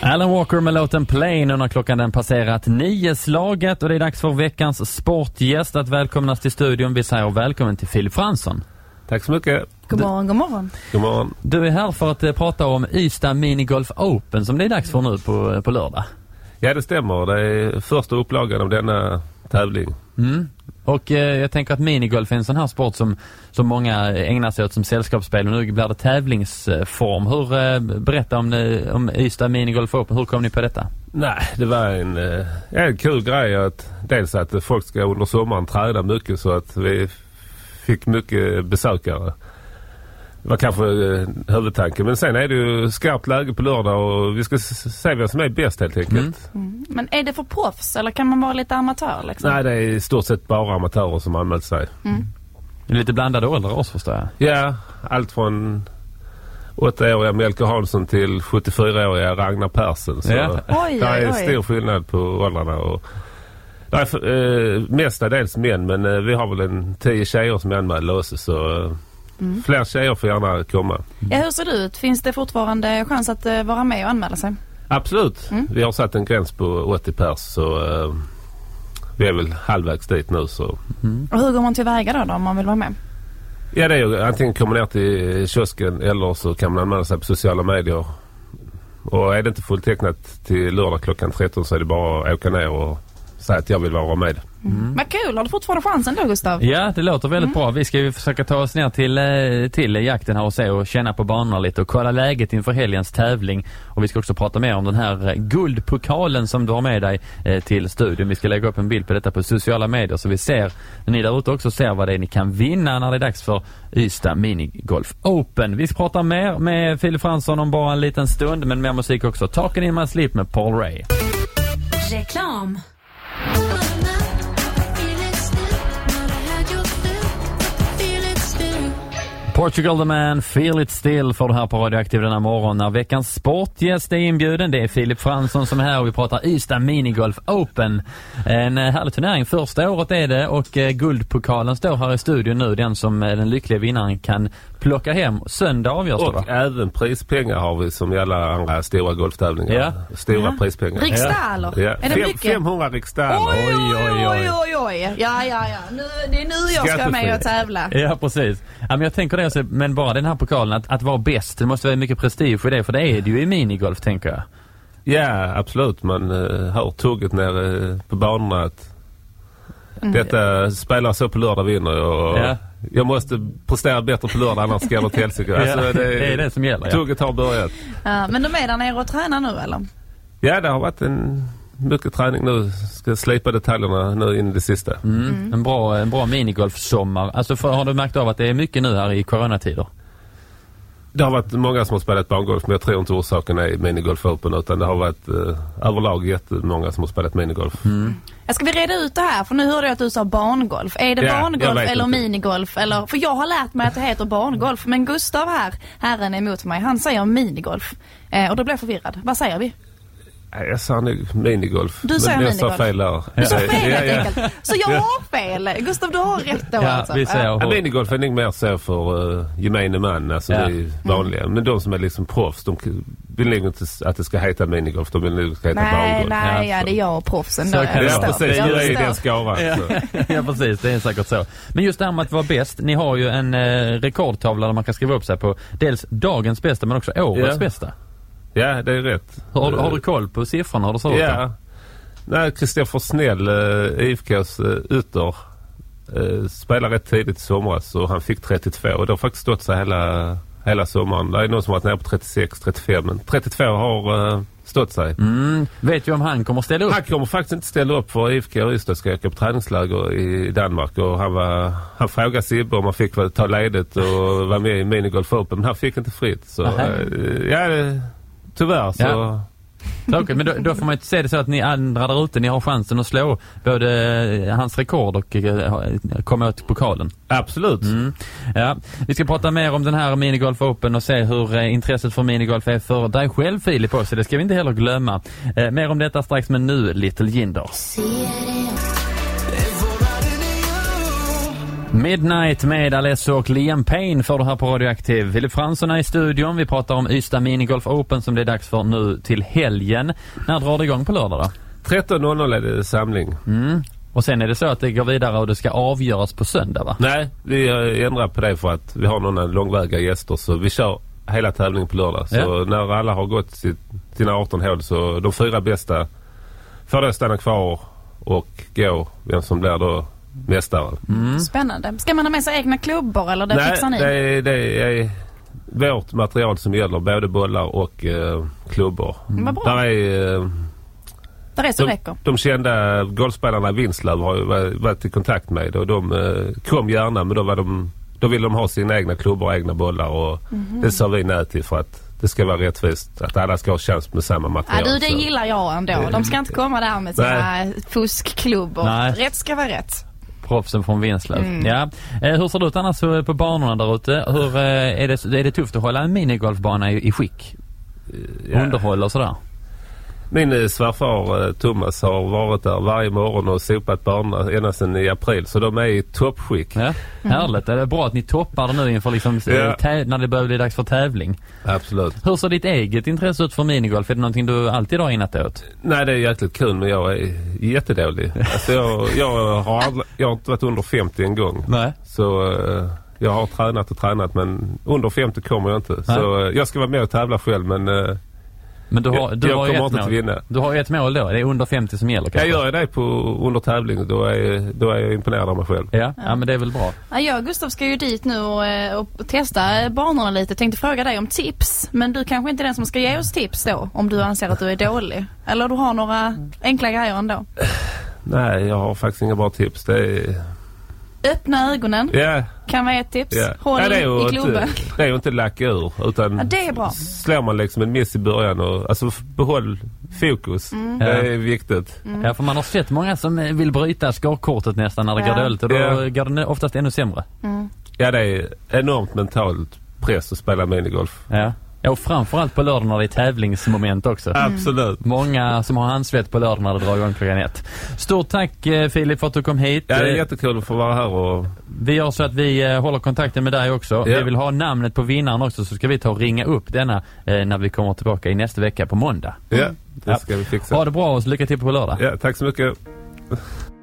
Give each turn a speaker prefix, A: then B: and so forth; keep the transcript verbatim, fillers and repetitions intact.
A: Alan Walker med låten Play när klockan den passerat nio slaget och det är dags för veckans sportgäst att välkomnas till studion. Vi säger välkommen till Filip Fransson.
B: Tack så mycket.
C: God morgon, god morgon.
B: God morgon.
A: Du är här för att uh, prata om Ystad Minigolf Open som det är dags för nu på, på lördag.
B: Ja, det stämmer. Det är första upplagan av denna tävling.
A: Mm. Och eh, jag tänker att minigolf är en sån här sport som, som många ägnar sig åt som sällskapsspel och nu blir det tävlingsform. Hur, eh, berätta om, det, om Ystad Minigolf Open, hur kom ni på detta?
B: Nej, det var en, eh, en kul grej att dels att folk ska under sommaren träna mycket så att vi fick mycket besökare. Det var kanske eh, huvudtanken. Men sen är det ju skarpt läge på lördag och vi ska se vem som är bäst helt enkelt.
C: Mm. Mm. Men är det för proffs eller kan man vara lite amatör? Liksom?
B: Nej, det är i stort sett bara amatörer som anmält sig.
C: Mm.
A: Det är lite blandade åldrar också förstår jag.
B: Ja, allt från åttaåriga Melker Hansson till sjuttiofyraåriga Ragnar Persson. Så
A: ja.
C: oj,
B: det är
C: oj,
B: stor skillnad på åldrarna. Och det är eh, mestadels män, men eh, vi har väl en tio tjejer som är anmälda också, så eh, mm. fler tjejer får gärna komma.
C: Ja, hur ser det ut? Finns det fortfarande chans att uh, vara med och anmäla sig?
B: Absolut. Mm. Vi har satt en gräns på åttio pers, så eh, vi är väl halvvägs dit nu. Så.
C: Mm. Och hur går man tillväga då, då om man vill vara med?
B: Ja, det är ju antingen kommer ner till kiosken eller så kan man anmäla sig på sociala medier. Och är det inte fulltecknat till lördag klockan tretton så är det bara att åka ner och säga att jag vill vara med.
C: Mm. Men kul, har du fortfarande chansen då, Gustav?
A: Ja, det låter väldigt mm. bra. Vi ska ju försöka ta oss ner till, till jakten här och se och känna på banorna lite och kolla läget inför helgens tävling. Och vi ska också prata mer om den här guldpokalen som du har med dig eh, till studion. Vi ska lägga upp en bild på detta på sociala medier så vi ser, ni där ute också ser vad det är ni kan vinna när det är dags för Ystad Minigolf Open. Vi ska prata mer med Filip Fransson om bara en liten stund, men mer musik också. Talking in my sleep med Paul Ray.
D: Reklam.
A: Portugal the Man, Feel It Still för det här på Radioaktiv den här morgonen. När veckans sportgäst är inbjuden, det är Filip Fransson som är här och vi pratar Ystad Minigolf Open. En härlig turnering, första året är det och eh, guldpokalen står här i studion nu. Den som eh, den lyckliga vinnaren kan plocka hem. Söndag avgörs det, va?
B: Och även prispengar har vi som i alla andra stora golftävlingar.
A: Ja.
B: Stora ja. prispengar.
C: Riksdaler?
B: Ja.
C: Är det
B: Fem,
C: mycket?
B: femhundra riksdaler.
C: Oj, oj, oj, oj, oj. Ja, ja, ja. Nu, det är nu jag ska med och tävla.
A: Ja, precis. Ja, men jag tänker det, men bara den här pokalen, att, att vara bäst, det måste vara mycket prestige i det, för det är det ju i minigolf, tänker jag.
B: Ja, absolut. Man uh, hör tugget ner uh, på banorna att mm. detta spelar så på lördag vinner och ja. jag måste prestera bättre på lördag annars ska jag till helsike. Alltså,
A: ja,
B: det,
A: det är det som gäller.
B: Tugget har börjat.
C: Ja, men de är där nere och tränar nu, eller?
B: Ja, det har varit en mycket träning nu. Ska slipa detaljerna nu in i det sista.
A: Mm. Mm. En bra, en bra minigolfsommar. Alltså för, har du märkt av att det är mycket nu här i coronatider?
B: Det har varit många som har spelat barngolf, men jag tror inte orsaken är minigolf open, utan det har varit eh, överlag jättemånga som har spelat minigolf.
C: Mm. Jag ska vi reda ut det här, för nu hörde jag att du sa barngolf. Är det ja, barngolf eller inte. Minigolf? Eller, för jag har lärt mig att det heter barngolf, men Gustav här, herren är emot mig, han säger minigolf. Eh, och då blir jag förvirrad. Vad säger vi?
B: Jag sa nu minigolf.
C: Du säger
B: men
C: minigolf.
B: Jag sa fel där.
C: Du sa fel helt ja, enkelt. Så jag har fel. Gustav, du har rätt då.
A: Ja,
C: alltså.
A: vi säger
B: ja, minigolf är nog mer så för uh, gemene man. Alltså ja. det är vanliga. Mm. Men de som är liksom proffs, de vill nog inte att det ska heta minigolf. De vill nog att det ska heta barngolf.
C: Nej, nej, ja, det är jag och proffsen.
A: Så
C: då.
A: kan
B: ja, precis. Det är den skaran.
A: Ja. ja, precis. Det är säkert så. Men just det här med att vara bäst. Ni har ju en eh, rekordtavla där man kan skriva upp sig på dels dagens bästa men också årets ja. bästa.
B: Ja, det är rätt.
A: Har, har du koll på siffrorna? Har du så
B: ja. Nej, Kristoffer Snäll, I F K:s uh, ytter, uh, spelade rätt tidigt i somras och han fick trettiotvå och det har faktiskt stått sig hela, hela sommaren. Det är någon som har varit nere på trettiosex trettiofem, men trettiotvå har uh, stått sig.
A: Mm. Vet du om han kommer ställa upp?
B: Han kommer faktiskt inte ställa upp för I F K och Ystad ska åka på träningsläger i Danmark och han, var, han frågade Sibbe om han fick ta ledigt och vara med i minigolf open, men han fick inte fritt. Så uh, ja, det tyvärr så...
A: Ja. Tråkigt, men då, då får man inte se det så att ni andra där ute, ni har chansen att slå både hans rekord och uh, komma åt pokalen.
B: Absolut.
A: Mm. Ja. Vi ska prata mer om den här minigolf open och se hur uh, intresset för minigolf är för dig själv, Filip, också. Det ska vi inte heller glömma. Uh, mer om detta strax, men nu Little Jinder. Midnight med Alesso och Liam Payne för det här på Radioaktiv. Filip Fransson är i studion. Vi pratar om Ystad Minigolf Open som det är dags för nu till helgen. När drar det igång på lördag då?
B: tretton noll noll är det samling.
A: Mm. Och sen är det så att det går vidare och det ska avgöras på söndag, va?
B: Nej, vi ändrar på det för att vi har några långväga gäster, så vi kör hela tävlingen på lördag. Så ja. När alla har gått sitt, sina arton hål, så de fyra bästa får då stanna kvar och gå vem som blir då mästare.
C: Mm. Spännande. Ska man ha med sig egna klubbor eller det
B: Nej,
C: fixar ni?
B: Nej, det är vårt material som gäller, både bollar och eh, klubbor.
C: Mm. Vad bra.
B: Där är... Eh,
C: Där är så
B: de,
C: räcker.
B: de kända golfspelarna i Vinslöv har ju varit i kontakt med, och de eh, kom gärna, men då, var de, då ville de ha sina egna klubbor och egna bollar, och mm-hmm. det sa vi nej till för att det ska vara rättvist, att alla ska ha chans med samma material.
C: Ja, du, det
B: så.
C: Gillar jag ändå. De ska inte komma där med sina nej. fuskklubbor. Nej. Rätt ska vara rätt.
A: Proffsen från Vinslöv. Mm. Ja. Eh, hur ser det ut annars på banorna där ute? Hur, eh, är, det, är det tufft att hålla en minigolfbana i, i skick? Ja. Underhåll och sådär?
B: Min svärfar Thomas har varit där varje morgon och sopat banorna ända sedan i april, så de är i toppskick.
A: Ja, härligt. Det är bra att ni toppar det nu inför liksom, ja. tä- när det börjar bli dags för tävling.
B: Absolut.
A: Hur ser ditt eget intresse ut för minigolf? Är det någonting du alltid har inat åt?
B: Nej, det är jäkligt kul, men jag är jättedålig. Alltså jag, jag, har aldrig, jag har inte varit under femtio en gång. Nej. Så uh, jag har tränat och tränat, men under femtio kommer jag inte. Nej. Så uh, jag ska vara med och tävla själv, men... Uh,
A: Men du har, du
B: jag
A: har
B: kommer
A: ett
B: inte att vinna.
A: Du har ju ett mål då. Det är under femtio som gäller kanske.
B: Jag gör det på under tävling. Då är, då är jag imponerad av mig själv.
A: Ja, ja. ja men det är väl bra.
C: Ja, jag och Gustav ska ju dit nu och, och testa banorna lite. Tänkte fråga dig om tips. Men du kanske inte är den som ska ge oss tips då, om du anser att du är dålig. Eller du har några enkla grejer ändå.
B: Nej, jag har faktiskt inga bra tips. Det är...
C: Öppna ögonen.
B: Yeah.
C: Kan vara ett tips.
B: Yeah.
C: Håll
B: ja, det är
C: i klubben.
B: Inte, det är ju inte lacka ur. Utan
C: ja, det är bra.
B: Slår man liksom en miss i början. Och, alltså behåll fokus. Mm. Det är viktigt.
A: Mm. Ja, för man har sett många som vill bryta skorkortet nästan när det ja. går dåligt. Och då yeah. går det oftast ännu sämre.
C: Mm.
B: Ja, det är enormt mentalt press att spela minigolf.
A: Ja. Ja, och framförallt på lördag när det är tävlingsmoment också.
B: Mm. Absolut.
A: Många som har handsvett på lördag när det drar igång klockan ett. Stort tack eh, Filip för att du kom hit.
B: Ja, det är jättekul att få vara här. Och...
A: Vi gör så att vi eh, håller kontakten med dig också. Ja. Vi vill ha namnet på vinnaren också, så ska vi ta och ringa upp denna eh, när vi kommer tillbaka i nästa vecka på måndag.
B: Ja, det ska ja. vi fixa.
A: Ha det bra och lycka till på lördag.
B: Ja, tack så mycket.